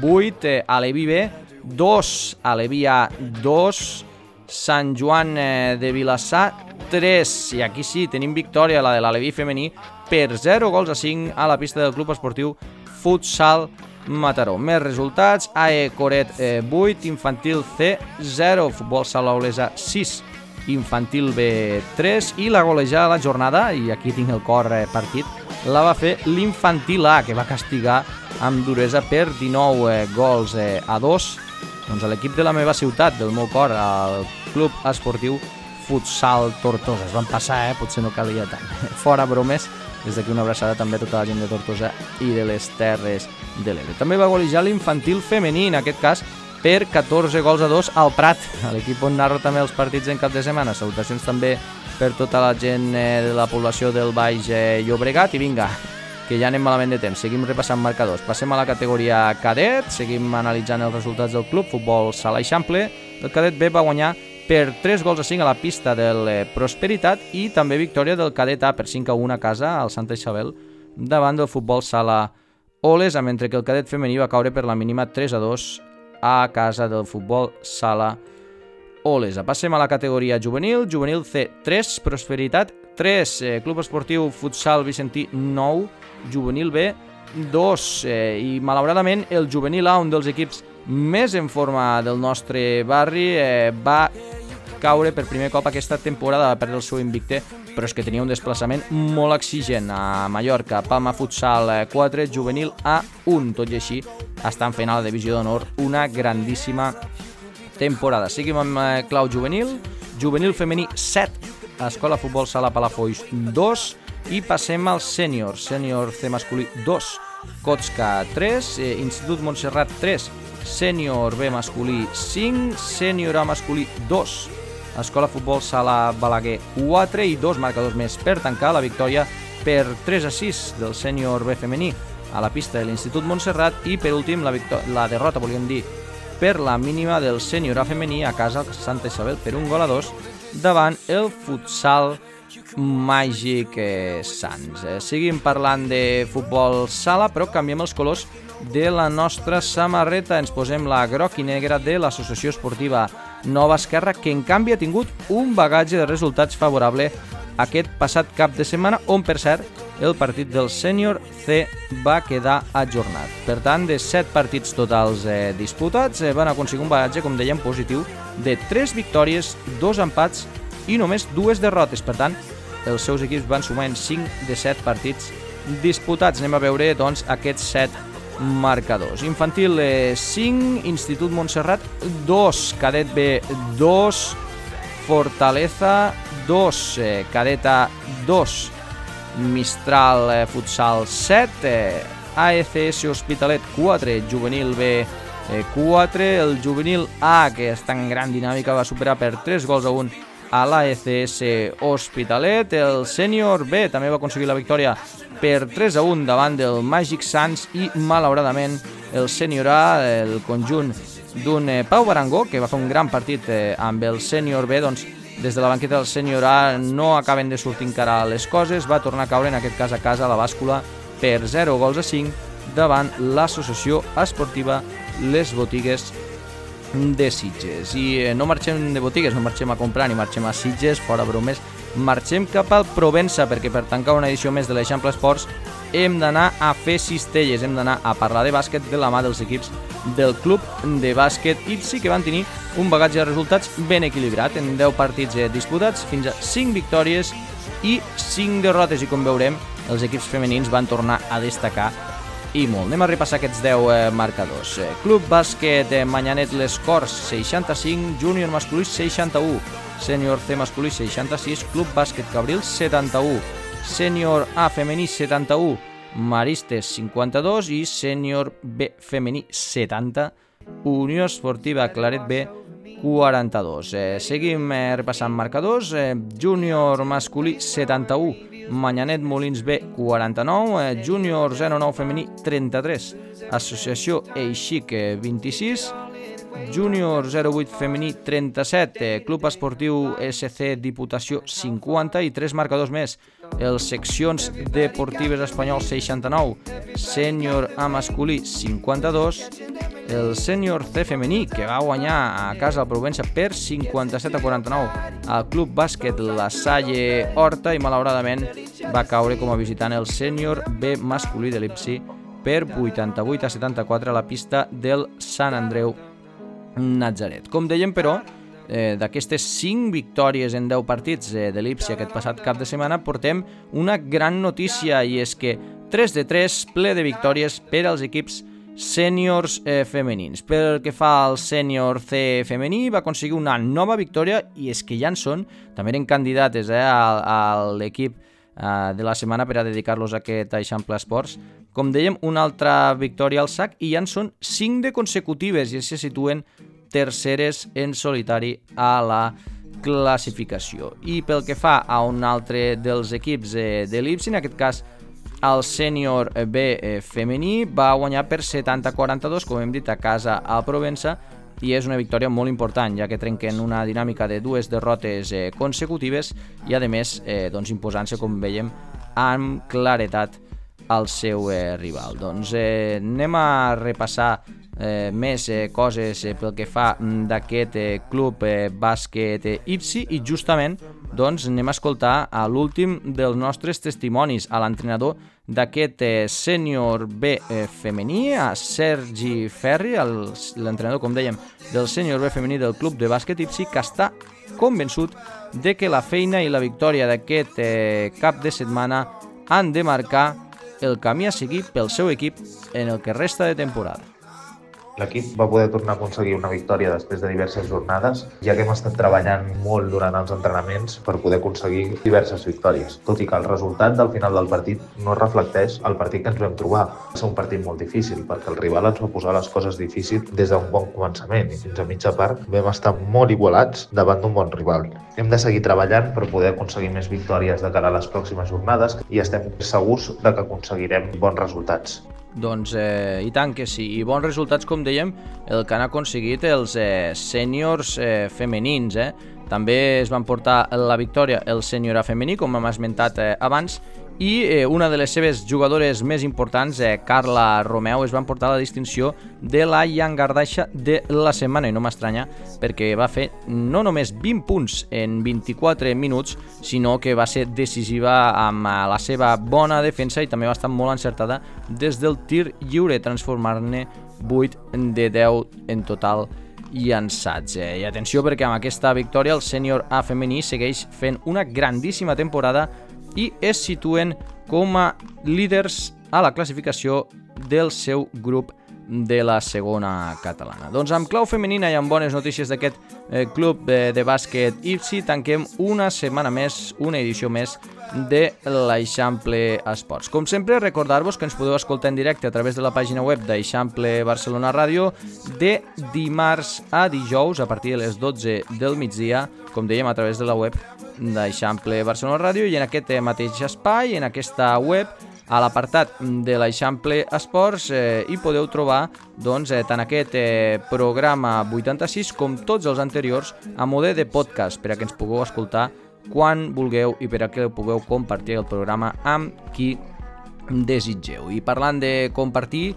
8, Aleví B 2, Aleví A 2, Sant Joan de Vilassar 3, i aquí sí, tenim victòria, la de l'Aleví femení, per 0-5 a la pista del Club Esportiu Futsal Mataró. Més resultats: AE Coret 8, Infantil C 0, Futbol Sala Olesa 6, Infantil B 3, i la golejada de la jornada, i aquí tinc el cor partit, la va fer l'Infantil A, que va castigar amb duresa per 19 gols a 2 doncs a l'equip de la meva ciutat, del meu cor, al Club Esportiu Futsal Tortosa. Es van passar, potser no calia tant. Fora bromes, des d'aquí una abraçada també a tota la gent de Tortosa i de les Terres de l'Ebre. També va golejar l'Infantil femení, en aquest cas per 14 gols a 2 al Prat, a l'equip on narro també els partits en cap de setmana. Salutacions també per tota la gent de la població del Baix Llobregat. I vinga, que ja anem malament de temps, seguim repassant marcadors. Passem a la categoria cadet, seguim analitzant els resultats del club Futbol Sala Eixample. El cadet B va guanyar per 3-5 a la pista del Prosperitat, i també victòria del cadet A per 5-1 a casa al Santa Isabel davant del Futbol Sala Olesa, mentre que el cadet femení va caure per la mínima 3-2 a casa del Futbol Sala Olesa. Passem a la categoria juvenil, juvenil C 3, Prosperitat 3, Club Esportiu Futsal Vicentí 9, juvenil B 2, i malauradament el juvenil A, un dels equips més en forma del nostre barri, va caure per primer cop aquesta temporada, va perdre el seu invicte, però és que tenia un desplaçament molt exigent a Mallorca. Palma Futsal 4, juvenil A1, tot i així estan fent a la divisió d'honor una grandíssima temporada. Seguim amb clau juvenil, juvenil femení 7, Escola Futbol Sala Palafolls 2, i passem al sènior, sènior C masculí 2, Cotska 3, Institut Montserrat 3, sènior B masculí 5, sènior A masculí 2, Escola Futbol Sala Balaguer 4, i 2 marcadors més per tancar la victòria per 3-6 del sènior B femení a la pista de l'Institut Montserrat, i per últim la derrota, volíem dir, per la mínima del sènior A femení a casa al Santa Isabel per 1-2 davant el Futsal Màgic Sants. Seguim parlant de futbol sala, però canviem els colors de la nostra samarreta. Ens posem la groc i negra de l'Associació Esportiva Nova Esquerra, que en canvi ha tingut un bagatge de resultats favorable aquest passat cap de setmana, on, per cert, el partit del sènior C va quedar ajornat. Per tant, de 7 partits totals disputats, van aconseguir un bagatge, com dèiem, positiu de 3 victòries, 2 empats i només 2 derrotes. Per tant, els seus equips van sumar en 5 de 7 partits disputats. Anem a veure, doncs, aquests 7 marcadors. Infantil 5, Institut Montserrat 2, Cadet B 2, Fortaleza 2, Cadeta 2, Mistral Futsal 7, AECS Hospitalet 4, Juvenil B 4, el Juvenil A, que està en gran dinàmica, va superar per 3-1 a l'AECS Hospitalet. El sènior B també va aconseguir la victòria per 3-1 davant del Màgic Sants, i malauradament el sènior A, el conjunt d'un Pau Barangó, que va fer un gran partit amb el sènior B, doncs des de la banqueta del sènior A no acaben de sortir encara les coses, va tornar a caure, en aquest cas a casa, a la bàscula per 0-5 davant l'Associació Esportiva Les Botigues de Sitges. I no marxem de botigues, no marxem a comprar ni marxem a Sitges, fora bromes, marxem cap al Provença, perquè per tancar una edició més de l'Eixample Esports hem d'anar a fer cistelles, hem d'anar a parlar de bàsquet de la mà dels equips del club de bàsquet, i sí que van tenir un bagatge de resultats ben equilibrat. En 10 partits disputats, fins a 5 victòries i 5 derrotes, i com veurem, els equips femenins van tornar a destacar i molt. Anem a repassar aquests 10 marcadors. Club Bàsquet Manyanet Les Corts 65, Júnior masculí 61, Sènior C masculí 66, Club Bàsquet Cabrils 71, Sènior A femení 71, Maristes 52 i Sènior B femení 70, Unió Esportiva Claret B 42. Seguim repassant marcadors. Júnior masculí 71, Manyanet Molins B 49, Júnior 09 femení 33, Associació Eixic 26, Júnior 08 femení 37, Club Esportiu SC Diputació 50 i 3 marcadors més. Els seccions deportives espanyols 69, Sènior A masculí 52, el Sènior C femení, que va guanyar a casa al Provença per 57-49 al Club Bàsquet La Salle Horta, i malauradament va caure com a visitant el Sènior B masculí de l'Ipsi per 88-74 a la pista del Sant Andreu Natzaret. Com dèiem, però, d'aquestes 5 victòries en 10 partits de l'Ipsi aquest passat cap de setmana, portem una gran notícia, i és que 3 de 3 ple de victòries per als equips sèniors femenins. Pel que fa al sènior C femení, va aconseguir una nova victòria, i és que ja en són, també eren candidates a l'equip de la setmana per a dedicar-los a aquest Eixample Esports. Com dèiem, una altra victòria al sac, i ja en són 5 de consecutives, i se situen terceres en solitari a la classificació. I pel que fa a un altre dels equips de l'Ipsi, en aquest cas el sènior B femení, va guanyar per 70-42, com hem dit, a casa a Provença, i és una victòria molt important, ja que trenquen una dinàmica de 2 derrotes consecutives i, a més, imposant-se, com veiem, amb claretat al seu rival. Doncs anem a repassar més coses pel que fa d'aquest club bàsquet Ipsi, i justament anem a escoltar a l'últim dels nostres testimonis, a l'entrenador d'aquest sènior B femení, a Sergi Ferri, l'entrenador, com dèiem, del sènior B femení del club de bàsquet Ipsi, que està convençut de que la feina i la victòria d'aquest cap de setmana han de marcar el camí a seguir pel seu equip en el que resta de temporada. L'equip va poder tornar a aconseguir una victòria després de diverses jornades, ja que hem estat treballant molt durant els entrenaments per poder aconseguir diverses victòries, tot i que el resultat del final del partit no reflecteix el partit que ens vam trobar. Va ser un partit molt difícil, perquè el rival ens va posar les coses difícils des d'un bon començament, i fins a mitja part vam estar molt igualats davant d'un bon rival. Hem de seguir treballant per poder aconseguir més victòries de cara a les pròximes jornades, i estem segurs de que aconseguirem bons resultats. Doncs i tant que sí, i bons resultats, com dèiem, el que han aconseguit els sèniors femenins. També es van portar la victòria el sènior A femení, com hem esmentat abans, i una de les seves jugadores més importants, Carla Romeu, es van portar la distinció de la llangardaix de la setmana, i no m'estranya, perquè va fer no només 20 punts en 24 minuts, sinó que va ser decisiva amb la seva bona defensa, i també va estar molt encertada des del tir lliure, transformant-ne 8 de 10 en total llançats. I atenció, perquè amb aquesta victòria el sènior A femení segueix fent una grandíssima temporada i es situen com a líders a la classificació del seu grup de la segona catalana. Doncs amb clau femenina i amb bones notícies d'aquest club de bàsquet Ipsi, tanquem una setmana més, una edició més de l'Eixample Esports. Com sempre, recordar-vos que ens podeu escoltar en directe a través de la pàgina web d'Eixample Barcelona Ràdio de dimarts a dijous a partir de les 12 del migdia, com dèiem, a través de la web d'Eixample Barcelona Ràdio, i en aquest mateix espai, en aquesta web, a l'apartat de l'Eixample Esports, hi podeu trobar tant aquest programa 86 com tots els anteriors a mode de podcast, per a que ens pugueu escoltar quan vulgueu i per a que pugueu compartir el programa amb qui desitgeu. I parlant de compartir,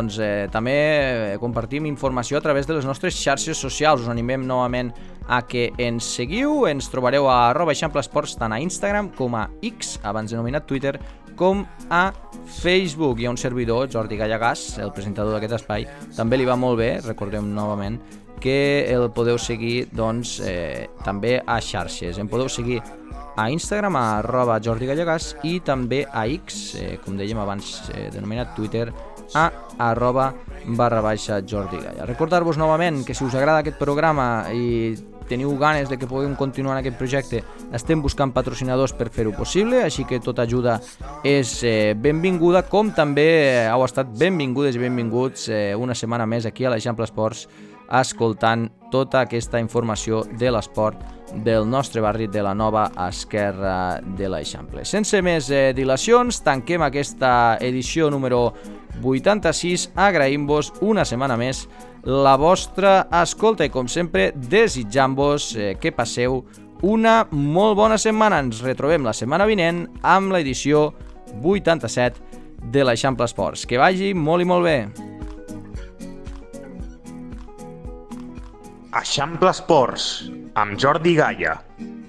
també compartim informació a través de les nostres xarxes socials. Us animem novament a que ens seguiu. Ens trobareu a @eixampleesports tant a Instagram com a X, abans denominat Twitter, com a Facebook. Hi ha un servidor, Jordi Gallagàs, el presentador d'aquest espai, també li va molt bé, recordem novament que el podeu seguir també a xarxes. Em podeu seguir a Instagram a @jordigallagàs i també a X, com dèiem abans, denominat Twitter, a @_Jordi Galla. Recordar-vos novament que si us agrada aquest programa i teniu ganes de que puguem continuar en aquest projecte, estem buscant patrocinadors per fer-ho possible, així que tota ajuda és benvinguda, com també heu estat benvingudes i benvinguts una setmana més aquí a l'Eixample Esports, escoltant tota aquesta informació de l'esport del nostre barri, de la nova esquerra de l'Eixample. Sense més dilacions, tanquem aquesta edició número 86, agraïm-vos una setmana més la vostra escolta i, com sempre, desitjant-vos que passeu una molt bona setmana. Ens retrobem la setmana vinent amb l'edició 87 de l'Eixample Esports. Que vagi molt i molt bé. Eixample Esports, amb Jordi Gaia.